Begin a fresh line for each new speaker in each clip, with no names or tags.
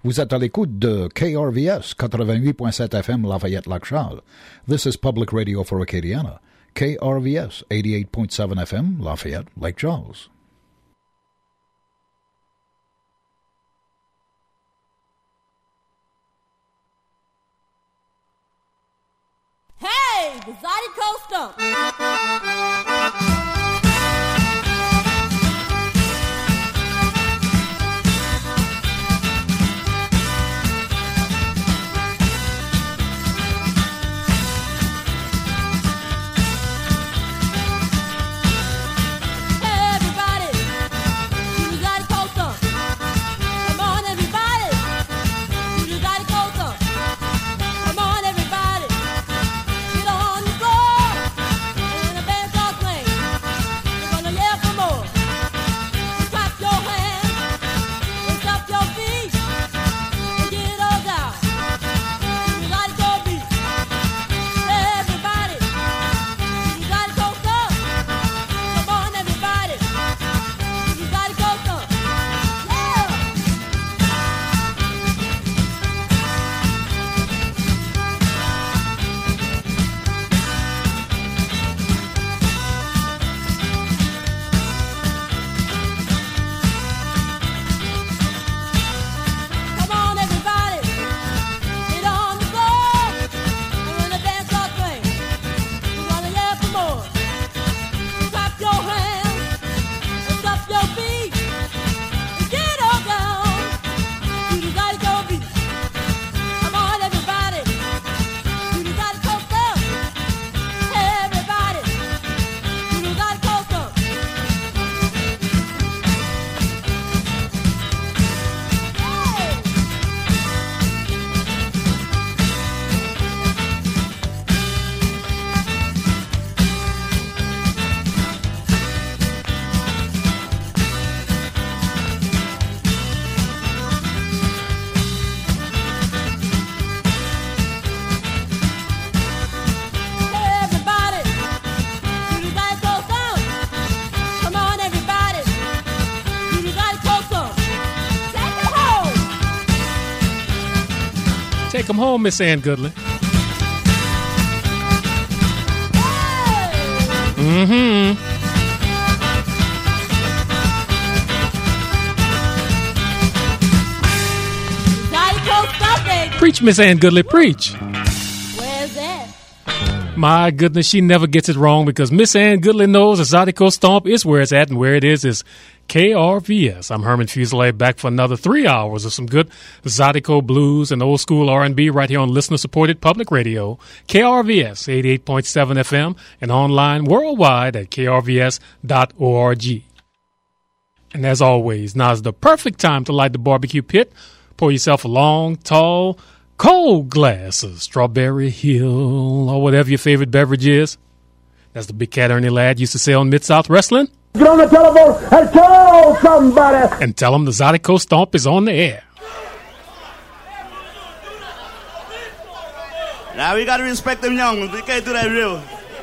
Vous êtes à l'écoute de KRVS 88.7 FM Lafayette-Lac-Charles. This is Public Radio for Acadiana. KRVS 88.7 FM Lafayette-Lake Charles.
Hey, the Zydeco Stump.
Take 'em home, Miss Ann Goodley. Mm-hmm. Preach, Miss Ann Goodley, preach.
Where's that?
My goodness, she never gets it wrong because Miss Ann Goodley knows a Zydeco Stomp is where it's at, and where it is KRVS. I'm Herman Fuselier, back for another 3 hours of some good Zydeco blues and old school R&B right here on listener-supported public radio, KRVS 88.7 FM, and online worldwide at krvs.org. And as always, now is the perfect time to light the barbecue pit. Pour yourself a long, tall, cold glass of Strawberry Hill or whatever your favorite beverage is. As the big cat Ernie Ladd used to say on Mid-South Wrestling.
Get on the telephone and tell somebody.
And tell them the Zydeco Stomp is on the air.
Now we gotta respect them young ones. We can't do that real.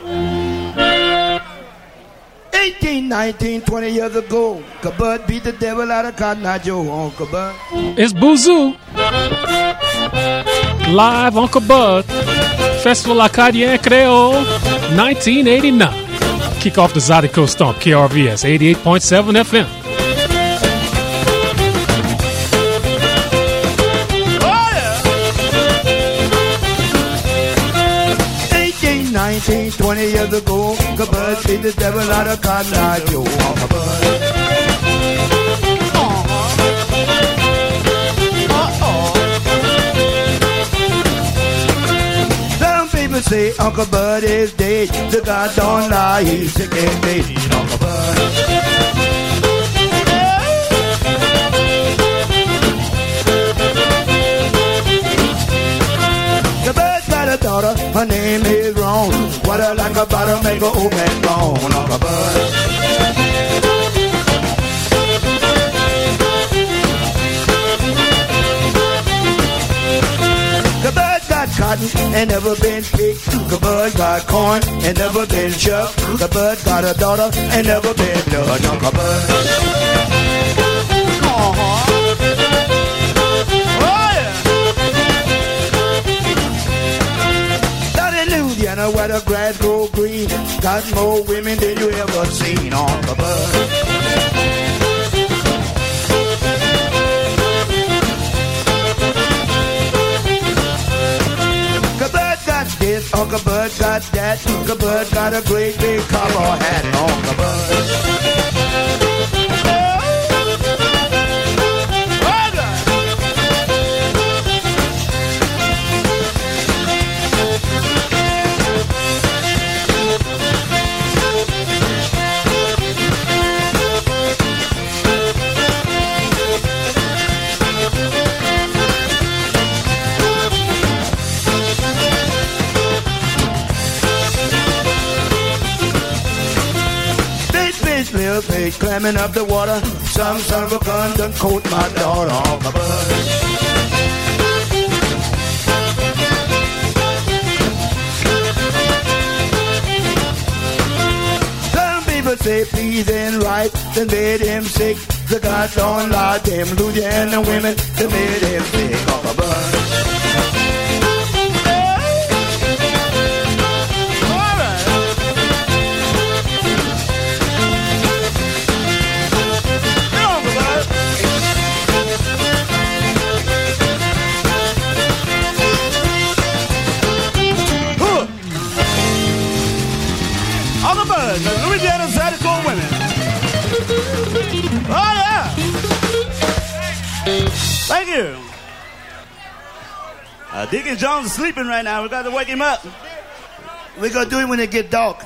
18, 19, 20 years ago, Kabud beat the devil out of Cotton Eye Joe on Kabud.
It's Boozoo. Live Uncle Bud. Festival Acadien Creole, 1989. Kick off the Zydeco Stomp, KRVS 88.7 FM.
Oh, yeah. 18, 19, 20 years ago, Kabud beat the devil out of Cotton Eye Joe on Kabud. Say Uncle Bud is dead. The God don't lie, he's sick and dead. Uncle Bud. The Bud's got a daughter, her name is Ron. What I like about her make her old man gone. Uncle Bud. Cotton and never been picked. The Bud got corn and never been shucked. The Bud got a daughter and never been done. Uncle Bud. Oh. grass grow green. Got more women than you ever seen on the bus. This Uncle Bud got that. Uncle Bud got a great big cowboy hat on the bus. They climbing up the water. Some son of a gun done coat my daughter off the bus. Some people say peas ain't right, they made him sick. The God don't lie, them Louisiana women, they made him sick off the bus.
Louisiana Zydeco women. Oh, yeah. Thank you. Deacon Jones is sleeping right now. We got to wake him up.
We're going to do it when it get dark.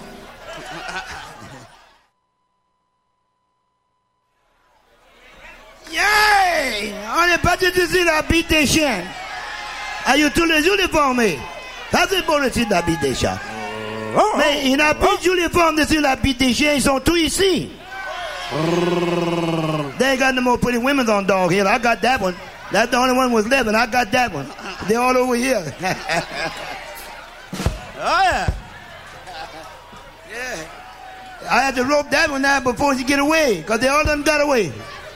Yay! On est parti d'ici l'habit des chiens. Avez tous les uniformes? Ça c'est bon le titre d'habit des chiens. Mais il n'y a plus d'uniformes d'ici l'habit des chiens. Ils sont tous ici. They ain't got no more pretty women on dog here. I got that one. That's the only one was left, and I got that one. They're all over here.
Oh, yeah.
Yeah. I had to rope that one out before she get away, because they all done got away.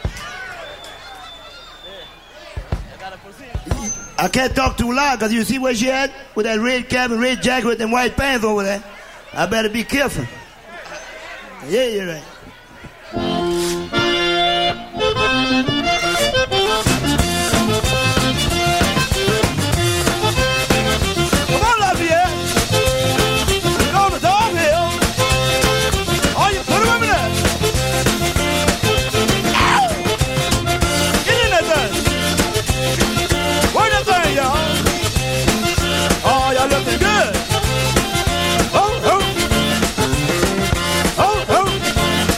I can't talk too loud, because you see where she at? With that red cap and red jacket with them white pants over there. I better be careful. Yeah, you're right.
Come on, Lafayette. We're going to Dog Hill. Oh, you put them in there. Ow! Get in that thing. Work that thing, y'all. Oh, y'all looking good. Oh, oh. Oh, oh.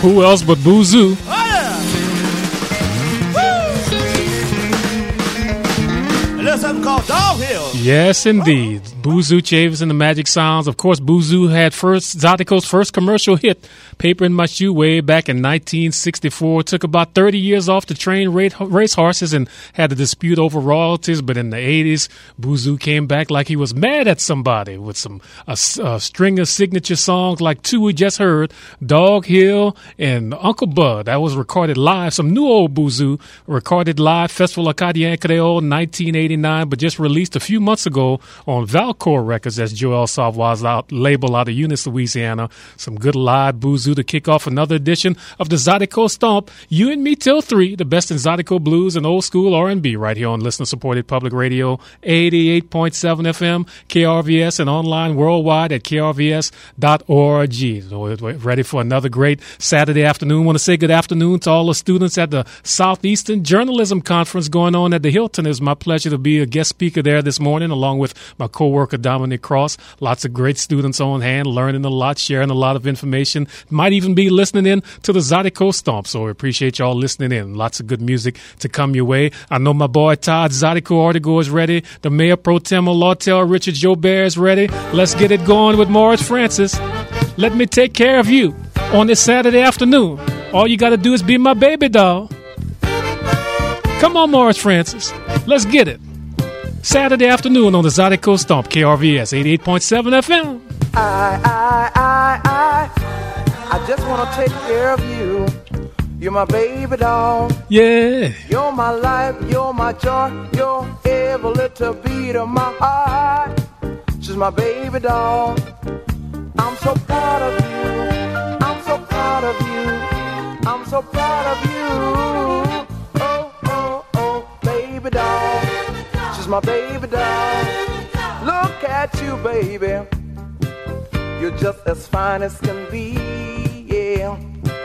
Who else but Boozoo?
Oh, yeah. Woo! A little something called Dog Hill.
Yes, indeed. Boozoo Chavis and the Magic Sounds. Of course, Boozoo had Zydeco's first commercial hit, Paper in My Shoe, way back in 1964. It took about 30 years off to train race horses and had a dispute over royalties. But in the 80s, Boozoo came back like he was mad at somebody with a string of signature songs like two we just heard, Dog Hill and Uncle Bud. That was recorded live. Some new old Boozoo recorded live, Festival Acadien Creole 1989, but just released a few months ago on Valcourt Records. That's Joel Savoy's label out of Eunice, Louisiana. Some good live Boozoo to kick off another edition of the Zydeco Stomp. You and me till 3, the best in Zydeco blues and old school R&B right here on listener-supported public radio, 88.7 FM, KRVS, and online worldwide at krvs.org. So we're ready for another great Saturday afternoon. Want to say good afternoon to all the students at the Southeastern Journalism Conference going on at the Hilton. It's my pleasure to be a guest speaker there this morning, along with my co-worker Dominic Cross. Lots of great students on hand, learning a lot, sharing a lot of information. Might even be listening in to the Zydeco Stomp. So we appreciate y'all listening in. Lots of good music to come your way. I know my boy Todd Zydeco Ortego is ready. The Mayor Pro Tem of Lawtell, Richard Jobert, is ready. Let's get it going with Morris Francis. Let me take care of you on this Saturday afternoon. All you got to do is be my baby doll. Come on, Morris Francis. Let's get it. Saturday afternoon on the Zydeco Stomp, KRVS 88.7 FM.
I just want to take care of you. You're my baby doll.
Yeah.
You're my life, you're my joy. You're every little beat of my heart. She's my baby doll. I'm so proud of you. I'm so proud of you. I'm so proud of you. Oh, oh, oh, baby doll. She's my baby doll. Look at you, baby. You're just as fine as can be, yeah.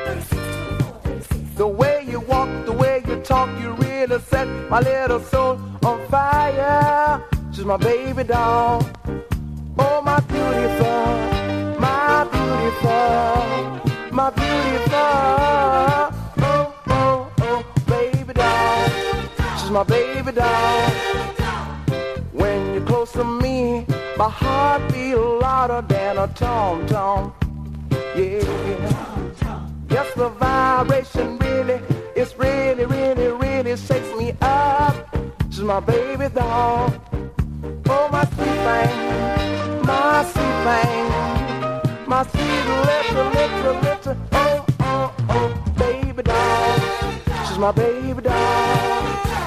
The way you walk, the way you talk, you really set my little soul on fire. She's my baby doll. Oh, my beautiful, my beautiful, my beautiful. Oh, oh, oh, baby doll. She's my baby doll. When you're close to me, my heart beats louder than a tom-tom. Yeah. Yes, the vibration really, it's really, really, really shakes me up. She's my baby doll. Oh, my sweet thing, my sweet thing, my sweet little, oh, oh, oh, baby doll. She's my baby doll.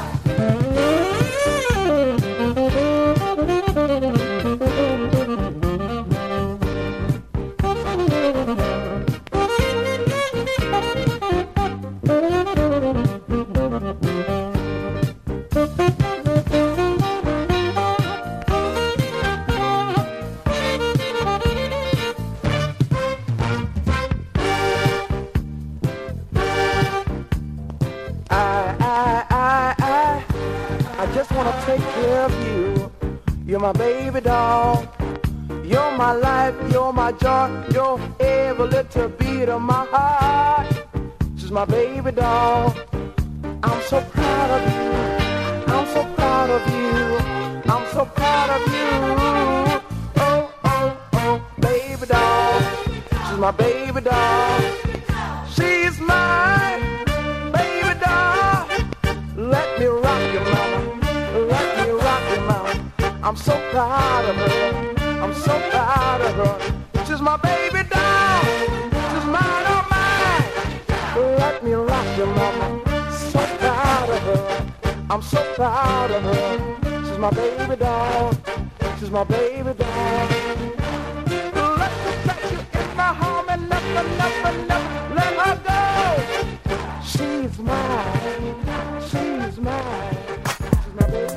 I just want to take care of you. You're my baby doll. You're my life, you're my joy. You're every little beat of my heart. She's my baby doll. I'm so proud of you. I'm so proud of you. I'm so proud of you. Oh, oh, oh, baby doll. She's my baby doll. She's my baby doll. Let me rock you, mama. Let me rock you, mama. I'm so proud of her. I'm so proud of her. She's my baby doll. She's mine, oh mine. Let me rock you, mama. So proud of her. I'm so proud of her. She's my baby doll. She's my baby doll. Let me touch you in my home and never, never, never let her go. She's mine. She's mine. She's my baby.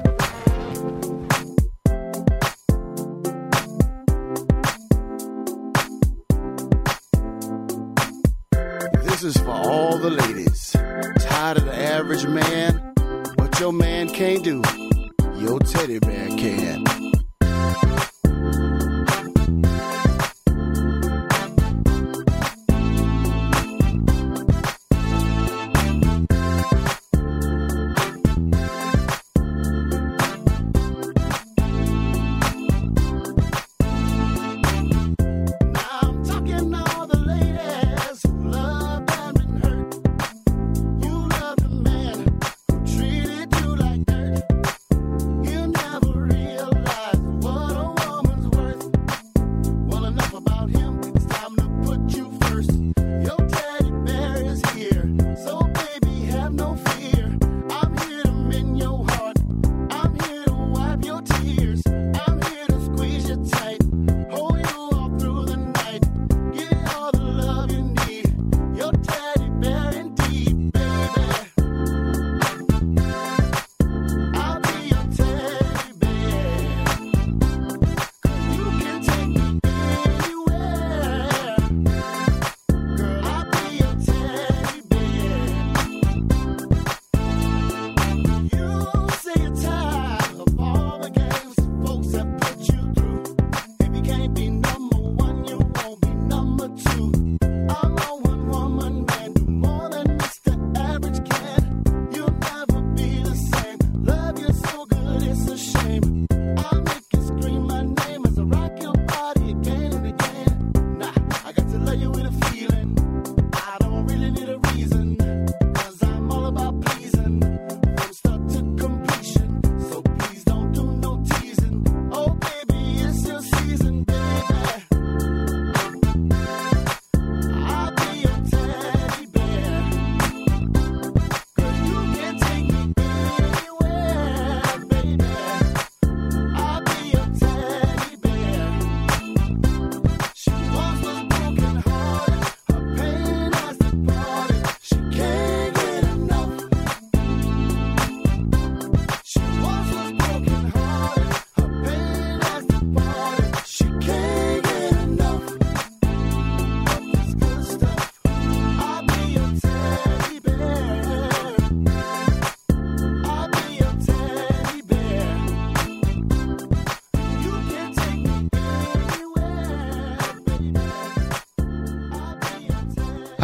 This is for all the ladies. Tired of the average man? What your man can't do, your teddy bear can.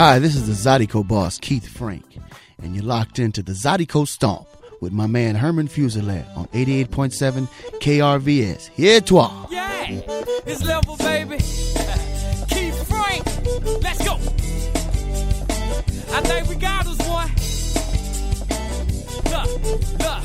Hi, this is the Zydeco boss, Keith Frank, and you're locked into the Zydeco Stomp with my man Herman Fuselier on 88.7 KRVS. Here toi.
Yeah, it's level, baby. Keith Frank, let's go. I think we got us one. Look.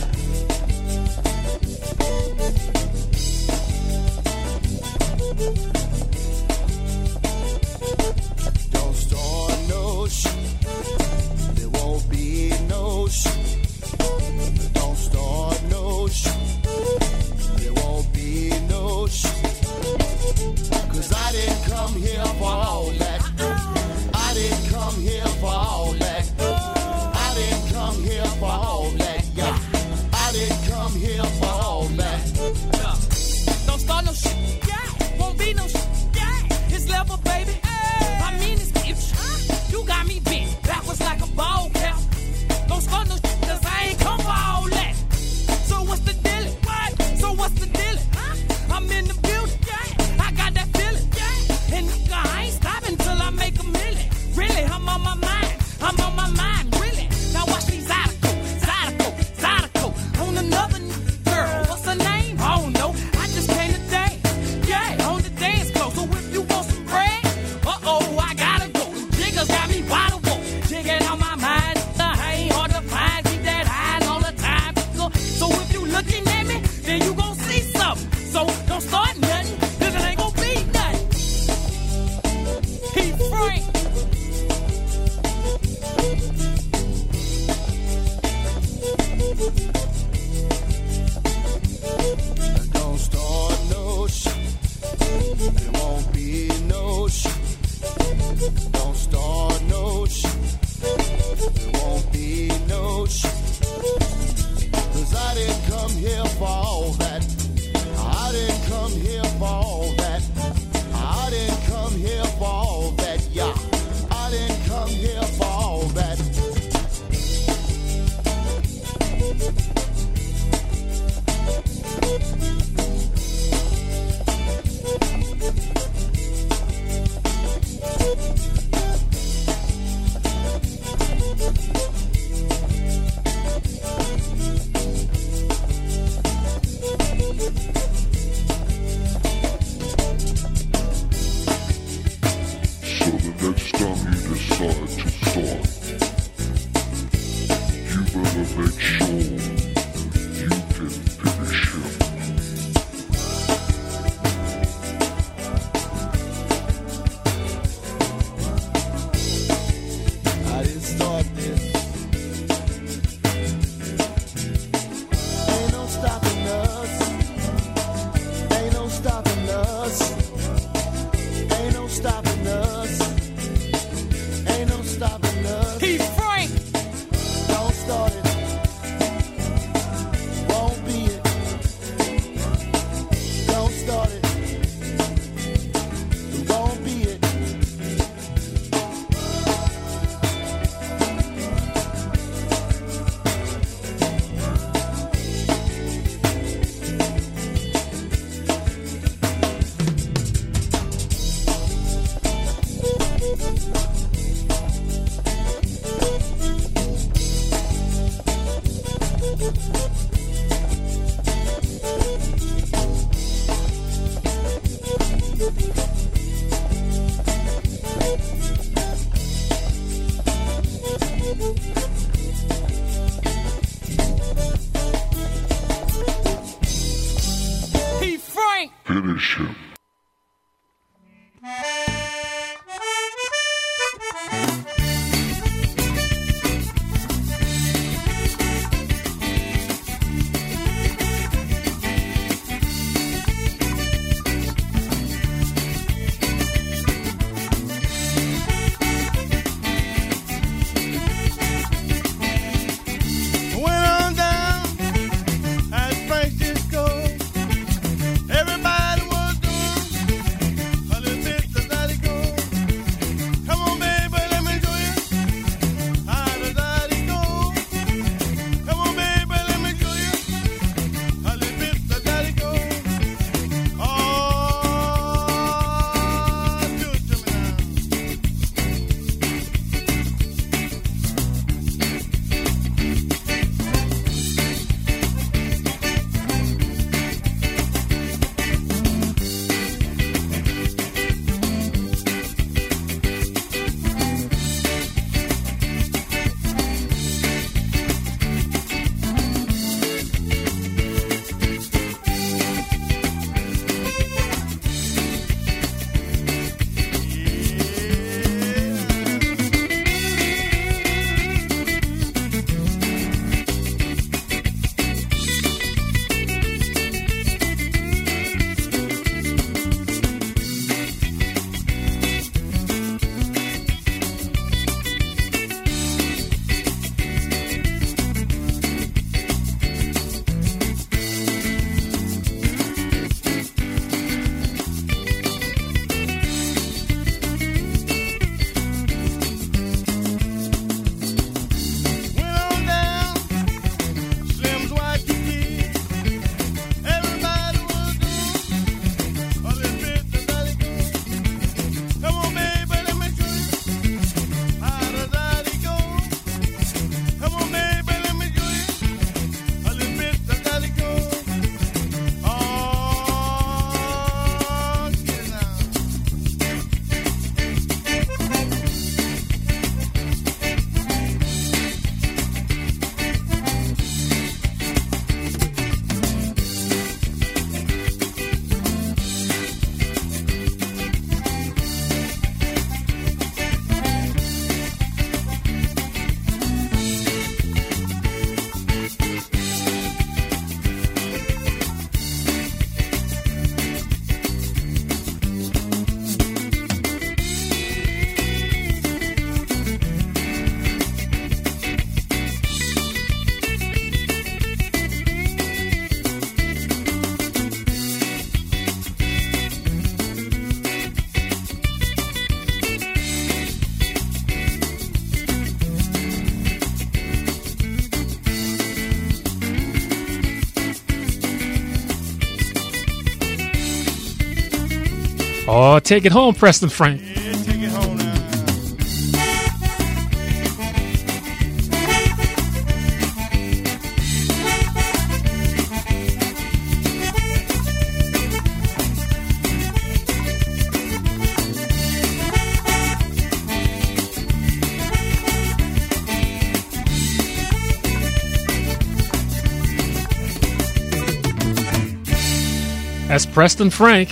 Don't start no shit. There won't be no shit. Don't start no shit. There won't be no shit. 'Cause I didn't come here for all that. I didn't come here for all that. I didn't come here for all that. Yeah. I didn't come here for all that.
Don't start no shit. Yeah. Won't be no shit. Yeah. It's level, baby. I mean, it's bitch. You got me bent backwards like a ball cap. Don't start no shit, 'cause I ain't come for all that. So what's the deal? What? So what's the deal? I'm in the building. Yeah. I got that feeling. Yeah. And nigga, I ain't stopping till I make a million. Really, I'm on my mind. I'm on my mind. Really. Now watch me Zydeco. On another girl. What's her name? I don't know. I just came today. Yeah, on the dance floor. So if you want some bread, I gotta go. Jiggers got me wide awake. Jigging on my mind. I ain't hard to find. Keep that eye all the time. So if you looking at me, then you gon' see something. So don't start nothing, 'cause it ain't gon' be nothing. Keith Frank.
Don't start no shit. There won't be no shit. Don't start no shit. There won't be no shit. 'Cause I didn't come here for all that. I didn't come here for all that. I didn't come here for all that. Yeah. I didn't come here for all that.
Oh, take it home, Preston Frank.
Yeah, take it home now.
That's Preston Frank.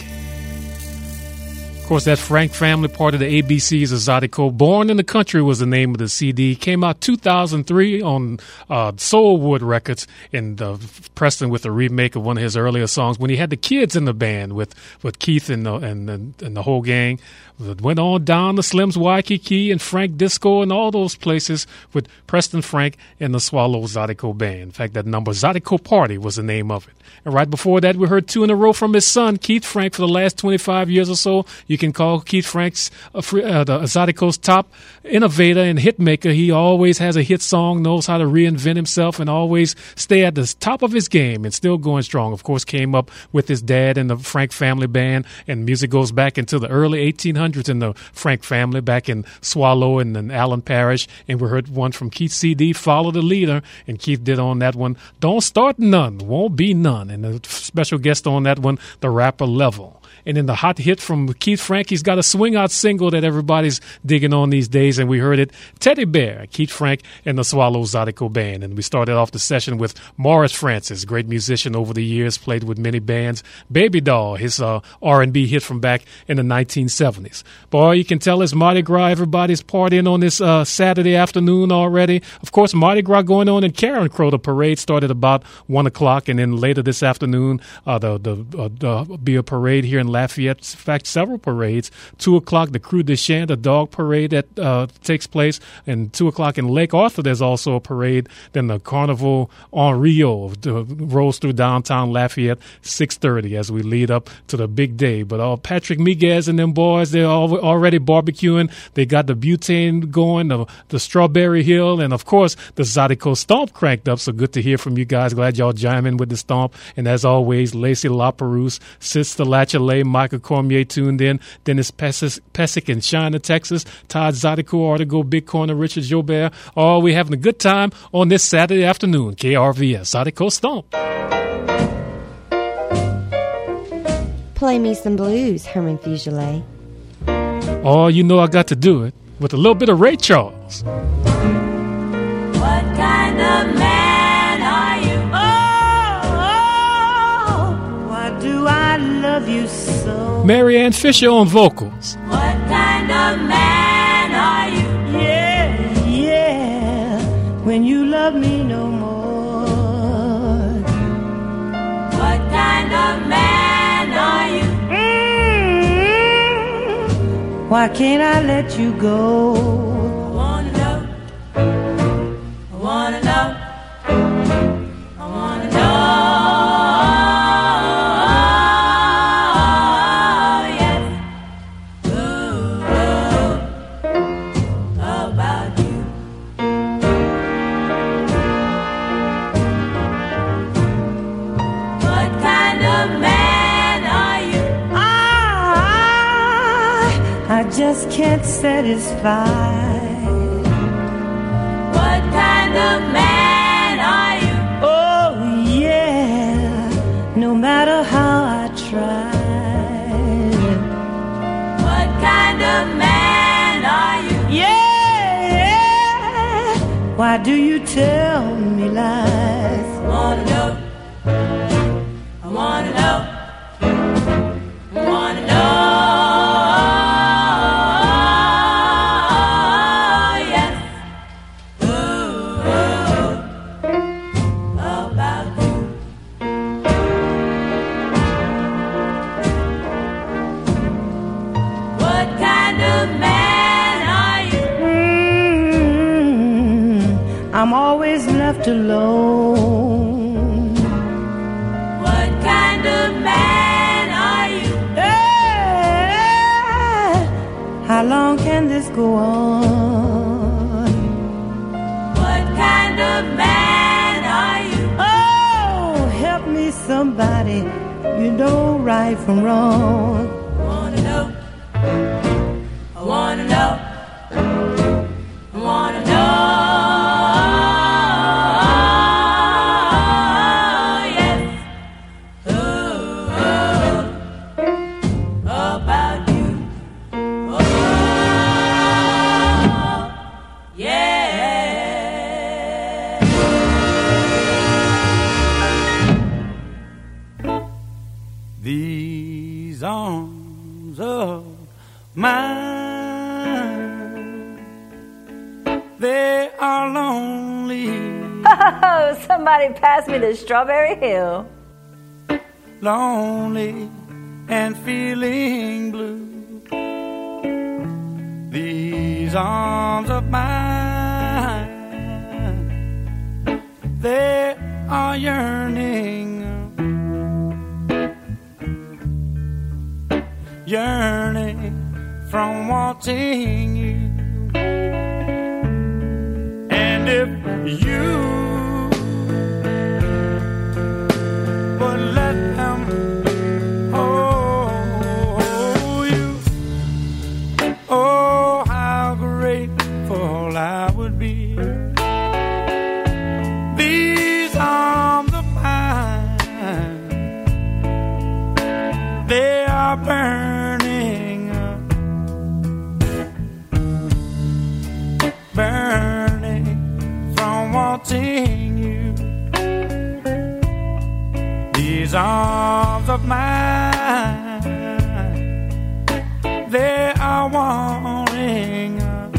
Of course, that Frank family, part of the ABCs of Zydeco. Born in the Country was the name of the CD. Came out 2003 on Soulwood Records, and Preston with a remake of one of his earlier songs when he had the kids in the band with Keith and the whole gang. Went on down to Slim's Waikiki and Frank Disco and all those places with Preston Frank and the Swallow Zydeco Band. In fact, that number, Zydeco Party, was the name of it. And right before that, we heard 2 in a row from his son, Keith Frank, for the last 25 years or so. You can call Keith Frank's the Zydeco's top innovator and hit maker. He always has a hit song, knows how to reinvent himself, and always stay at the top of his game and still going strong. Of course, came up with his dad and the Frank family band, and music goes back into the early 1800s in the Frank family, back in Swallow and then Allen Parish. And we heard one from Keith's CD, Follow the Leader, and Keith did on that one, Don't Start None, Won't Be None. And the special guest on that one, the rapper Level. And in the hot hit from Keith Frank, he's got a swing out single that everybody's digging on these days, and we heard it, Teddy Bear, Keith Frank and the Swallow Zydeco Band. And we started off the session with Morris Francis, great musician over the years, played with many bands. Baby Doll, his R&B hit from back in the 1970s. Boy, you can tell it's Mardi Gras. Everybody's partying on this Saturday afternoon already. Of course, Mardi Gras going on in Karen Crow. The parade started about 1 o'clock, and then later this afternoon, there'll be a parade here in Lafayette. In fact, several parades. 2 o'clock, the Creux de Chien, the dog parade that takes place. And 2 o'clock in Lake Arthur, there's also a parade. Then the Carnival en Rio rolls through downtown Lafayette, 6:30 as we lead up to the big day. But Patrick Miguez and them boys, they're already barbecuing. They got the butane going, the Strawberry Hill, and of course, the Zydeco Stomp cranked up. So good to hear from you guys. Glad y'all chime in with the Stomp. And as always, Lacey LaPerouse, Sister Lachelay, Michael Cormier tuned in, Dennis Pesic in China, Texas, Todd Zydeco, Artigo, Big Corner, Richard Jobert. All we having a good time on this Saturday afternoon. KRVS, Zydeco Stomp.
Play me some blues, Herman Fugele.
Oh, you know I got to do it with a little bit of Ray Charles.
What kind of man are you? Oh, why do I love you so?
Marianne Fisher on vocals.
What kind of man are you?
Yeah, yeah, when you love me no more.
What kind of man are you?
Why can't I let you go?
I wanna know. I wanna know. I wanna know. Yes. Ooh, about you. What kind of man are you?
I just can't satisfy.
What kind of man are you?
Oh yeah, no matter how I try.
What kind of man are you?
Yeah, why do you tell me lies?
I wanna know. I wanna know. I wanna know. Yes. Ooh, about you. What kind of man are you?
I'm always left alone.
What kind of man are you?
Hey, how long can this go on?
What kind of man are you?
Oh, help me somebody, you know right from wrong.
Wanna know.
are lonely.
Oh, somebody pass me the Strawberry Hill.
Lonely and feeling blue. These arms of mine, they are yearning, yearning from wanting you. And if you would let them hold you, oh, how grateful I would be. These arms of mine, they are burning, burning from wanting you. These arms of mine, they are wanting,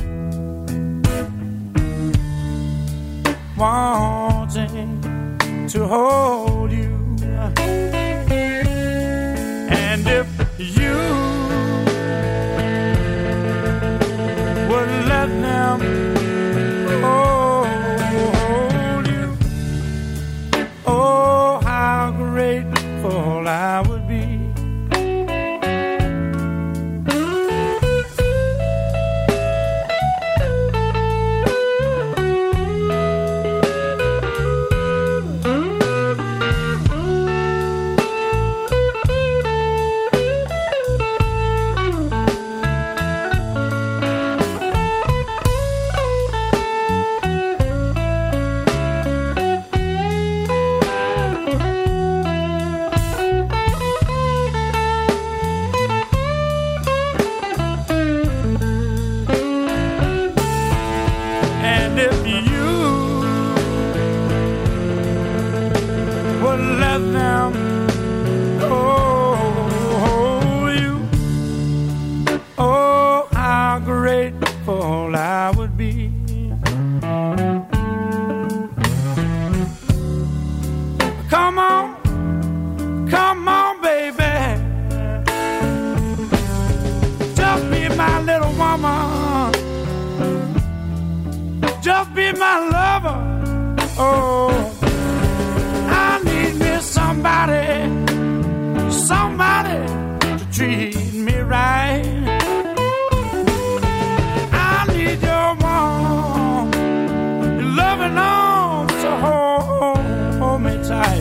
wanting to hold you. And if you would let them hold you, oh, how grateful I would be. And if you would let them hold you, oh, how grateful I would be. Come on, baby, just be my little woman. Just be my lover. Oh, I need me somebody, somebody to treat me right. I need your warm, your loving arms to hold me tight.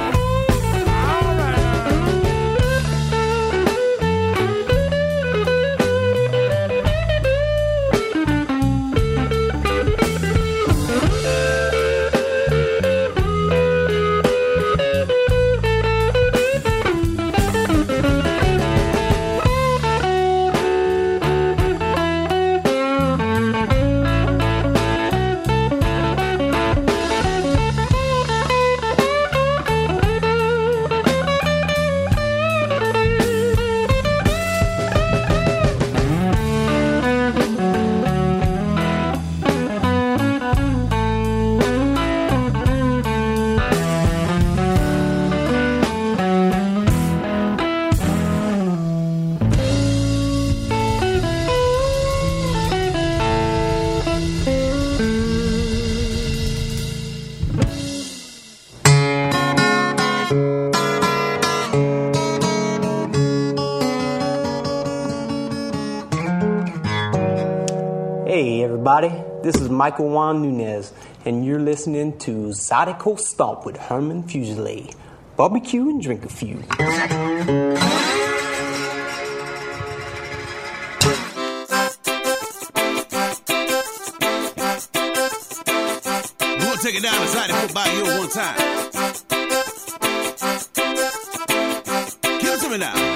Hey everybody, this is Michael Juan Nunez, and you're listening to Zydeco Stomp with Herman Fuselier. Barbecue and drink a few.
We'll take it down to Zydeco by you one time. Give it to me now.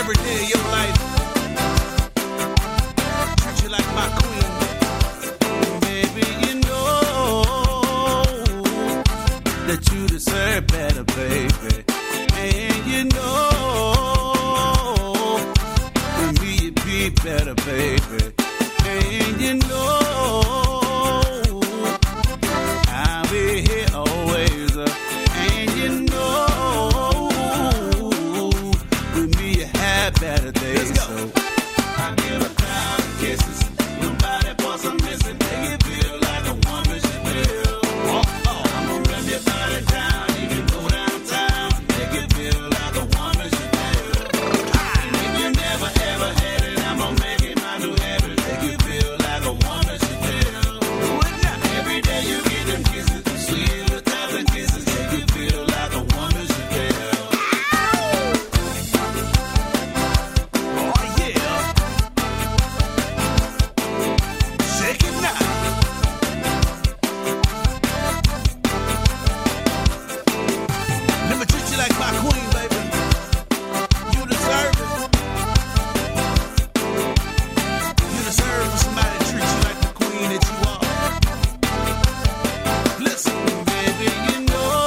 every day of your life. Treat you like my queen. Baby, you know that you deserve better, baby. And you know with me you'd be better, baby. And you know I'll be here always. And you know with me you have better days. So I give 1,000 kisses. Nobody for some missing. Make it feel like a woman should feel. I'ma rub your body down. You can go downtown. Make it feel like a woman should feel. And if you never ever had it, I'ma make it my new habit. Make it feel like a woman should feel. Every day you get them kisses, sweet 1,000 kisses. Make it feel like a woman should feel. Oh yeah. Shake it now. Let me treat you like my queen, baby. You deserve it. You deserve for somebody to treat you like the queen that you are. Listen, baby, you know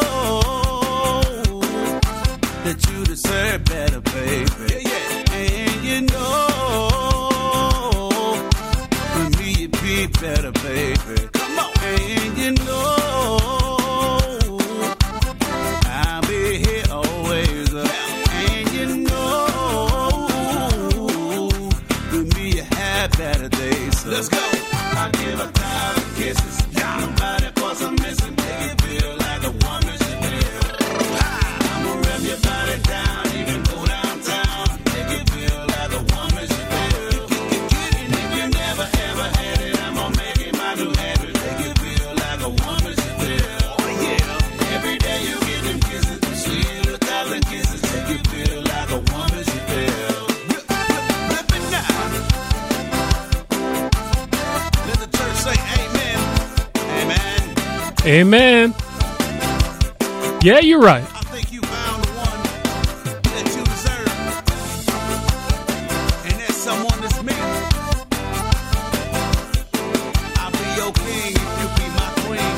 that you deserve better, baby. Yeah. And you know with me you'd be better, baby. Come on. And you know I'll be here always. And you know with me you have better days. So let's go. I give 1,000 kisses. Nobody for some missing. Make it feel like a woman should feel. I'ma rub your body down. You can go downtown. Make it feel like a woman should feel. And if you never ever had it, I'ma make it my new habit. Make it feel like a woman should feel. Oh yeah. Every day you get them kisses, sweet 1,000 kisses. Make it feel like a woman should feel. Rip it now. Let the church say amen. Amen.
Amen. Yeah, you're right.
I think you found the one that you deserve. And that's someone that's me. I'll be your king if you be my queen.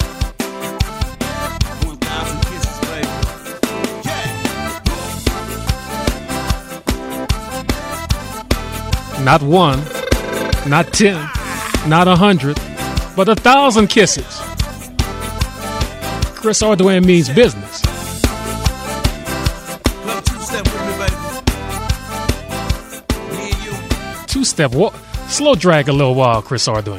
1,000 kisses, baby. Yeah.
Not one, not 10, not 100, but 1,000 kisses. Chris Ardoin means business.
Come two-step with me, baby. Me and you.
Two-step, slow drag a little while, Chris Ardoin.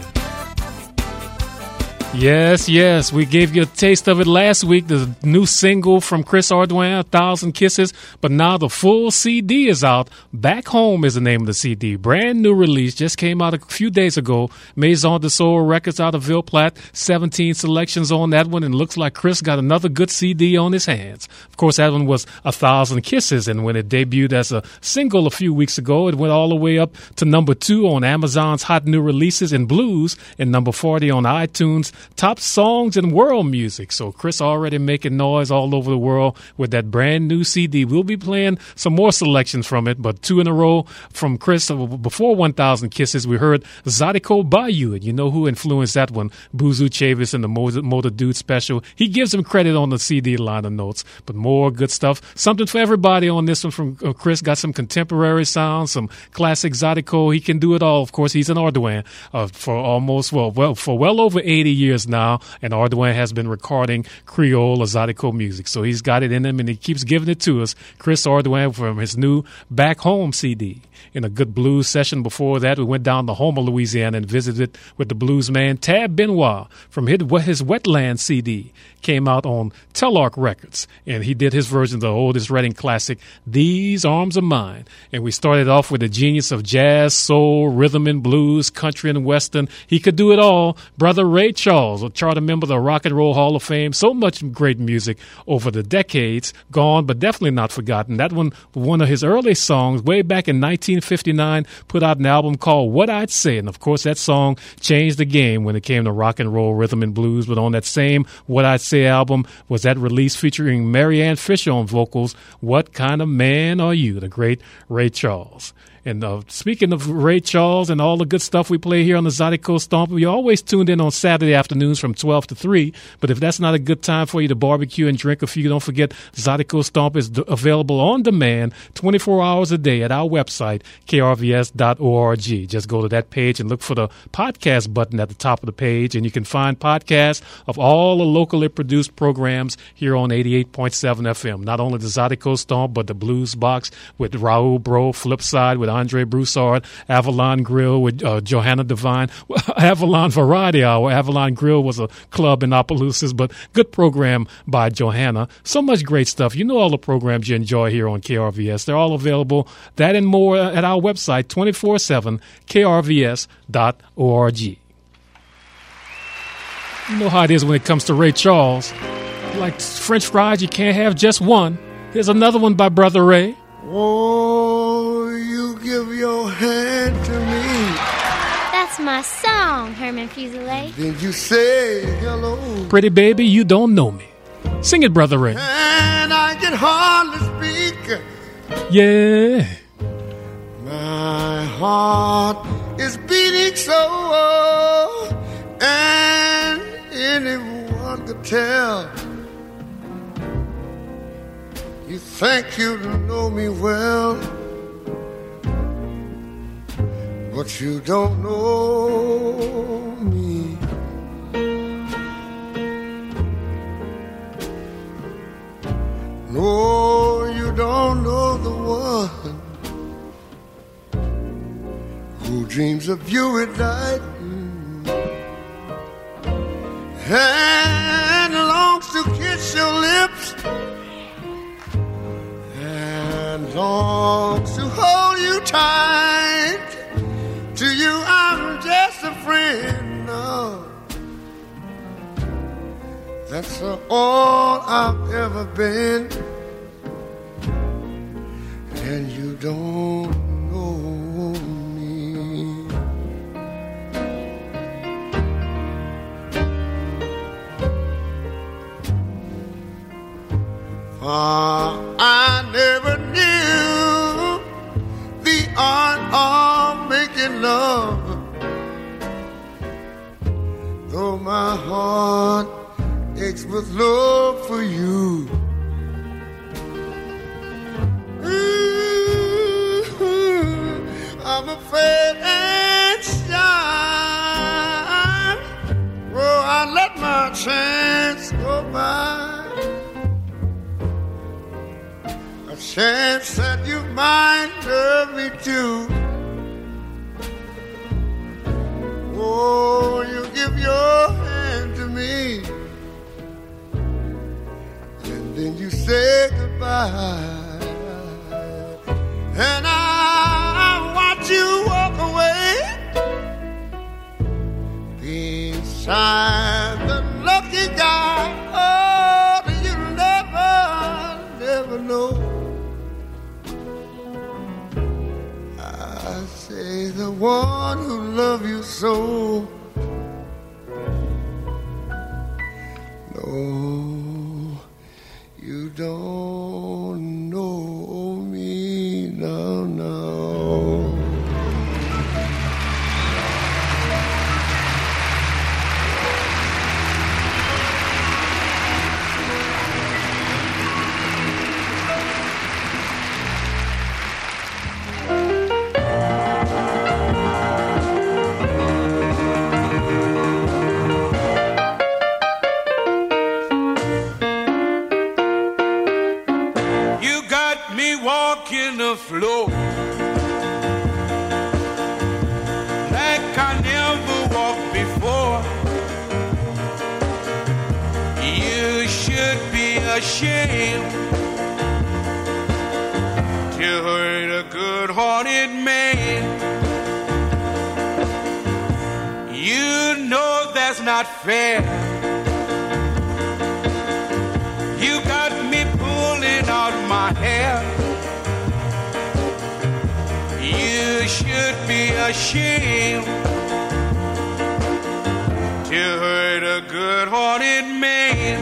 Yes, we gave you a taste of it last week, the new single from Chris Ardoin, 1,000 Kisses, but now the full CD is out. Back Home is the name of the CD. Brand new release, just came out a few days ago. Maison de Soul Records out of Ville Platte, 17 selections on that one, and looks like Chris got another good CD on his hands. Of course, that one was 1,000 Kisses, and when it debuted as a single a few weeks ago, it went all the way up to number 2 on Amazon's Hot New Releases in Blues, and number 40 on iTunes Top Songs in World Music. So Chris already making noise all over the world with that brand new CD. We'll be playing some more selections from it, but 2 in a row from Chris. Before 1,000 Kisses, we heard Zydeco Bayou. You know who influenced that one? Buzu Chavis and the Motor Dude Special. He gives him credit on the CD liner notes, but more good stuff. Something for everybody on this one from Chris. Got some contemporary sounds, some classic Zydeco. He can do it all. Of course, he's an Ardoin for almost, for well over 80 years now, and Ardoin has been recording Creole or Zydeco music. So he's got it in him, and he keeps giving it to us. Chris Ardoin from his new Back Home CD. In a good blues session before that, we went down to Houma, Louisiana, and visited with the blues man Tab Benoit from his Wetland CD. Came out on Telarc Records, and he did his version of the oldest Redding classic, These Arms Are Mine. And we started off with the genius of jazz, soul, rhythm and blues, country and western. He could do it all. Brother Ray Charles, a charter member of the Rock and Roll Hall of Fame. So much great music over the decades, gone but definitely not forgotten. That one of his early songs way back in 19 1959, put out an album called What I'd Say. And, of course, that song changed the game when it came to rock and roll, rhythm and blues. But on that same What I'd Say album was that release featuring Marianne Fisher on vocals, What Kind of Man Are You? The great Ray Charles. And speaking of Ray Charles and all the good stuff we play here on the Zydeco Stomp, we always tuned in on Saturday afternoons from 12 to 3. But if that's not a good time for you to barbecue and drink a few, don't forget Zydeco Stomp is available on demand 24 hours a day at our website, krvs.org. Just go to that page and look for the podcast button at the top of the page, and you can find podcasts of all the locally produced programs here on 88.7 FM. Not only the Zydeco Stomp, but the Blues Box with Raul Bro, Flipside with Andre Broussard, Avalon Grill with Johanna Devine, Avalon Variety Hour. Avalon Grill was a club in Opelousas, but good program by Johanna. So much great stuff. You know all the programs you enjoy here on KRVS. They're all available, that and more, at our website, 24/7, krvs.org. You know how it is when it comes to Ray Charles. Like French fries, you can't have just one. Here's another one by Brother Ray.
Oh, you give your hand to me.
That's my song, Herman Fuselier.
Then you say hello.
Pretty baby, you don't know me. Sing it, Brother Ray.
And I can hardly speak.
Yeah.
My heart is beating so, and anyone could tell. You think you know me well, but you don't know me. No, you don't know the one who dreams of you at night and longs to kiss your lips and longs to hold you tight. To you I'm just a friend, no. That's all I've ever been. And you don't know me. I never knew the art of making love, though my heart aches with love for you. I'm afraid and shy. Oh, I let my chance go by. A chance that you might love me too. Oh, you give your hand to me, and then you say goodbye. And I watch you walk away beside the lucky guy. Oh, you never know. I say the one who loves you so. No, you don't know me, no, no.
Walking the floor like I never walked before. You should be ashamed to hurt a good-hearted man. You know that's not fair. You got me pulling out my hair. You should be ashamed to hurt a good-hearted man,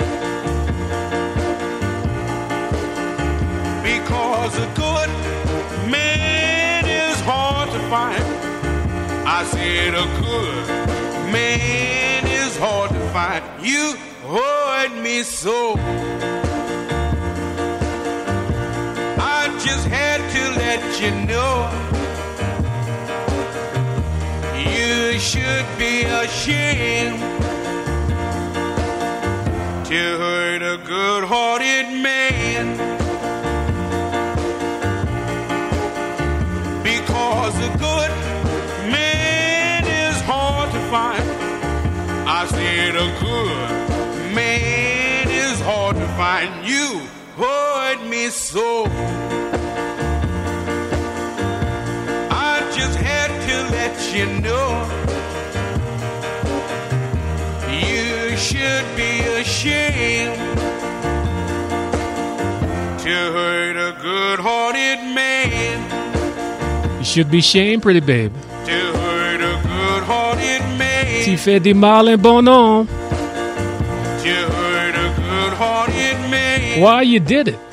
because a good man is hard to find. I said a good man is hard to find. You hurt me so, I just had to let you know. You should be ashamed to hurt a good-hearted man, because a good man is hard to find. I said a good man is hard to find. You hurt me so, I just had to let you know. You should be ashamed to hurt a good-hearted man.
You should be ashamed, pretty baby.
To hurt a good-hearted man.
Tu fais du mal en bon nom.
To hurt a good-hearted man.
Why you did it?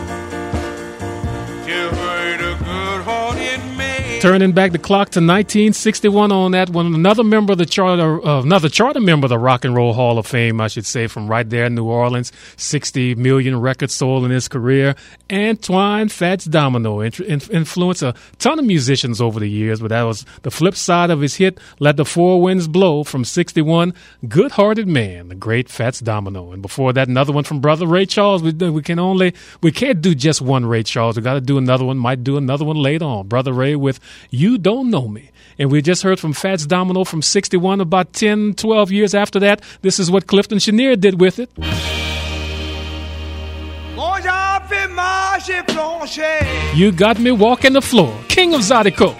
To hurt a good-hearted man.
Turning back the clock to 1961 on that one, another member of the charter member of the Rock and Roll Hall of Fame, I should say, from right there in New Orleans, 60 million records sold in his career. Antoine Fats Domino influenced a ton of musicians over the years, but that was the flip side of his hit, Let the Four Winds Blow, from 61, Good-Hearted Man, the great Fats Domino. And before that, another one from Brother Ray Charles. We can't do just one Ray Charles. We got to do another one, might do another one later on. Brother Ray with You Don't Know Me. And we just heard from Fats Domino from 61, about 10, 12 years after that. This is what Clifton Chenier did with it. You got me walking the floor. King of Zydeco.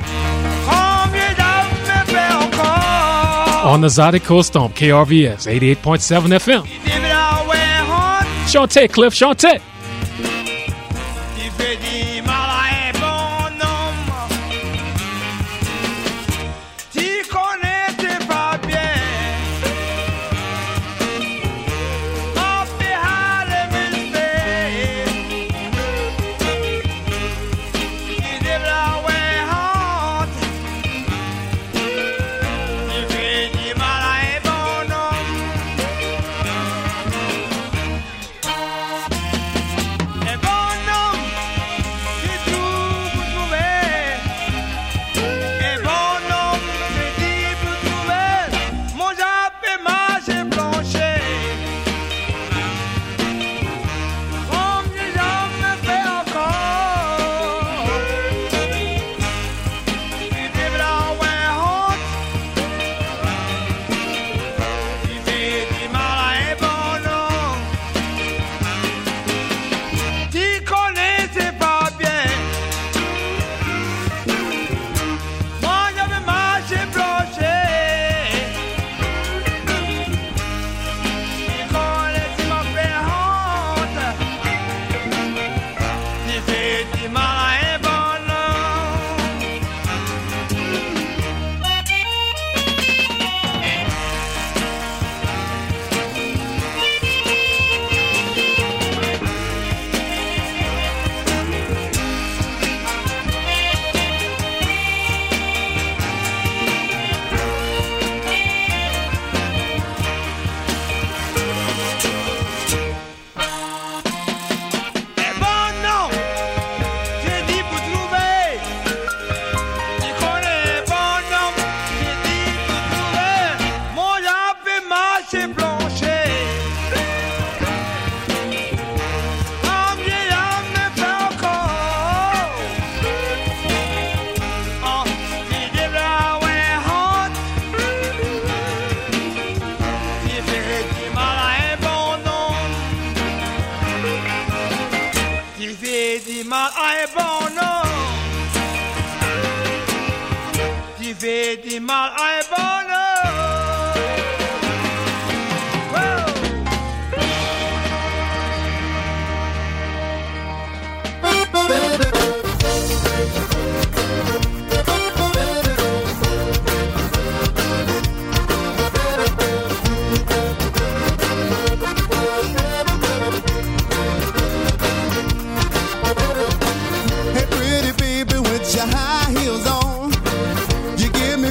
On the Zydeco Stomp, KRVS 88.7 FM. Chante, Cliff, chante.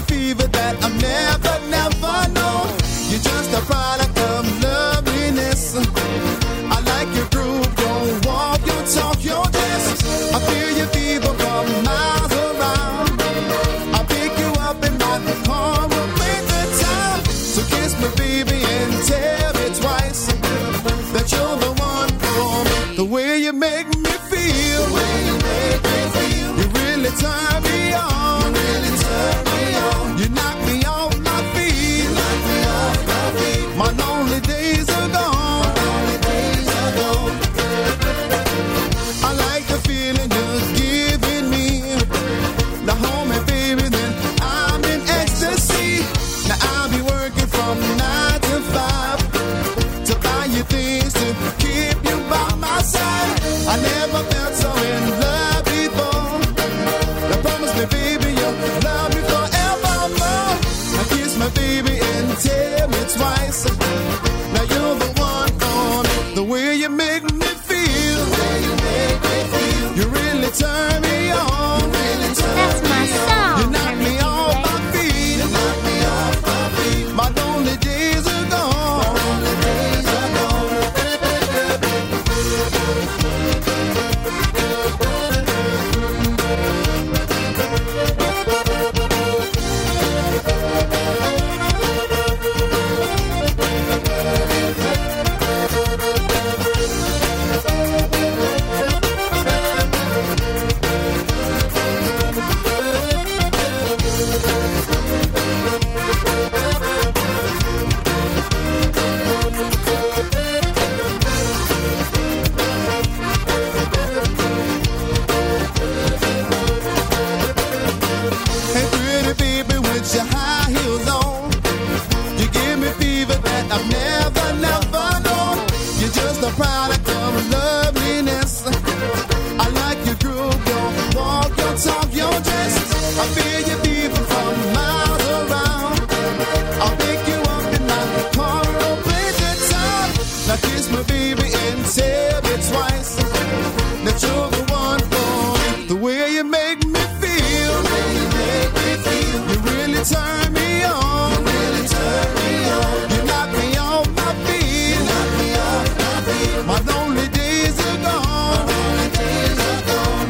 fever that I've never known. You're just a product of loveliness. I like your groove, don't walk, you talk, your dance. I feel your fever from miles around. I'll pick you up in my car, we'll make the time. So kiss me, baby, and tell me twice that you're the one for me. The way you make me feel, the way you make me feel, you really turn me on, really turn me on. You knock me off my feet, knock me off my feet. My lonely days are gone, my lonely days are gone. I like the feeling you're giving me. Now hold me, baby, then I'm in ecstasy. Now I'll be working from 9 to 5 to buy you things to keep you by my side. I never felt so in love before. Now promise me, baby, you'll love me forevermore. Now kiss my baby and tell me twice. Now you're the one for me. The way you make me feel, the way you make me feel, you really turn me on.
That's my song.
You knock me off my feet, you knock me off my feet. My lonely days are gone, my lonely days are gone. Hey pretty baby with your high heels on, you give me fever that I've never known. You're just a product of loveliness. I like your groove, your walk, your talk, your dress. I feel your fever from miles around. I'll pick you up in my car, we'll play the time. Now kiss me, baby, and tell me twice that you're the one for me. The way you make me feel, the way you make me feel, you really turn me on, you really turn me on. You knock me off my feet, you knock me off my feet. My lonely days are gone, my lonely days are gone.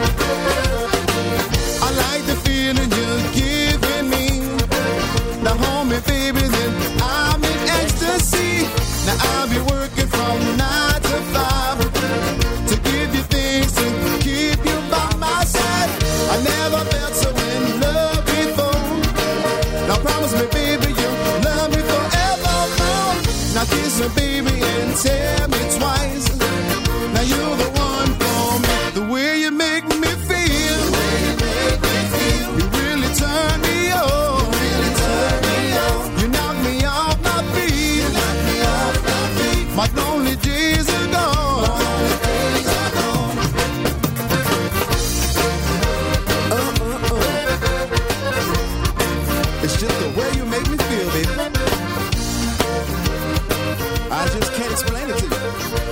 I like the feeling you're giving me. Now hold me, baby, then I'm in ecstasy. Now I'll be working from 9 to 5 to give you things to keep you by my side. I never felt so in love before. Now promise me, baby, you'll love me forevermore. Now kiss me, baby, and tell me twice. Now you're the one for me. The way you make me feel, the way you make me feel, you really turn me on, you really turn me on. You knock me off my feet, you knock me off my feet. My lonely days are gone, my lonely days are gone. It's just the way you make me feel, baby. I just can't explain it to you.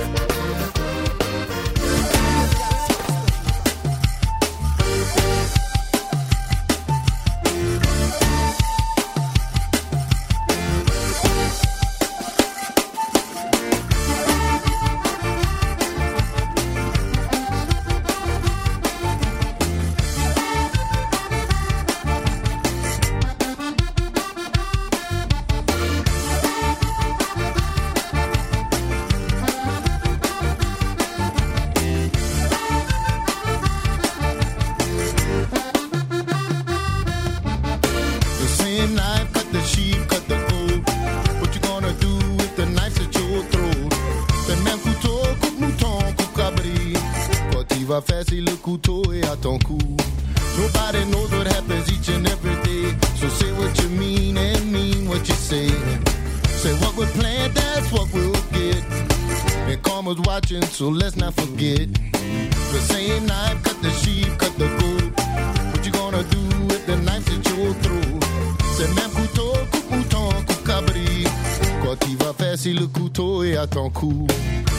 va faire le couteau est à ton cou. Nobody knows what happens each and every day. So say what you mean and mean what you say. Say what we planned, that's what we'll get. And karma's watching, so let's not forget. The same knife cut the sheep, cut the goat. What you gonna do with the knife that you'll throw? C'est même couteau, coupe mouton, coupe cabri. Quand il va faire si le couteau est à ton cou.